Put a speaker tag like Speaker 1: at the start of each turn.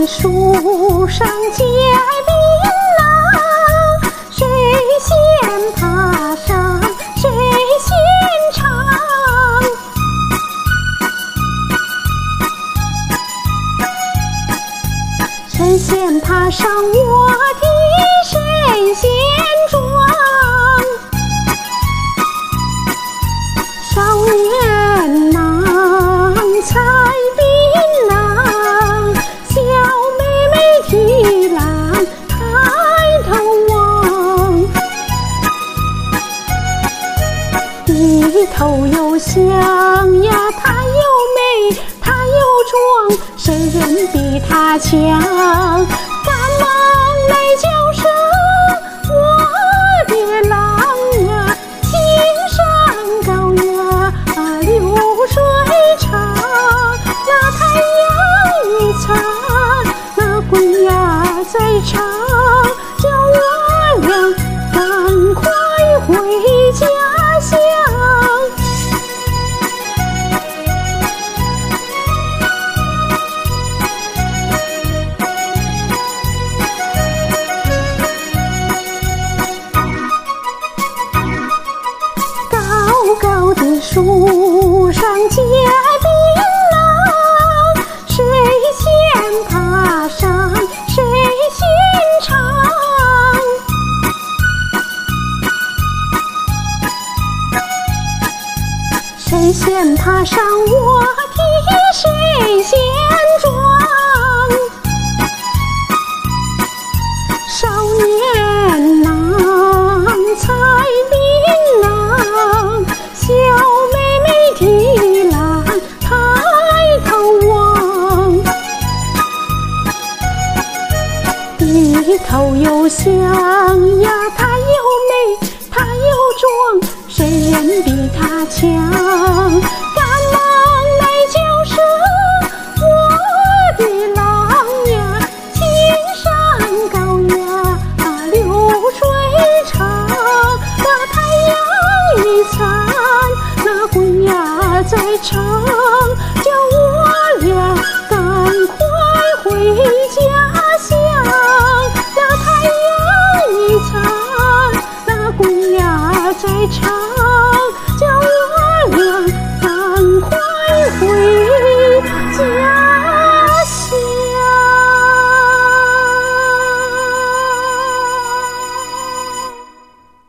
Speaker 1: 的树上结槟榔，谁先爬上谁先尝。谁先爬上我的谁先撞。少年郎采槟榔，小妹妹提篮抬头望。低头又想呀，他又美，他又壮，谁人比他强？赶忙来叫声我的郎啊，青山高呀流水长，那太阳一擦，那归呀在唱，叫我俩赶快回家乡。高的树上结槟榔，谁先爬上谁先尝。谁先爬上我的谁先撞。少年郎采槟榔，小妹妹提篮抬头望。低头又想呀，他又美，他又壮，谁人比他强？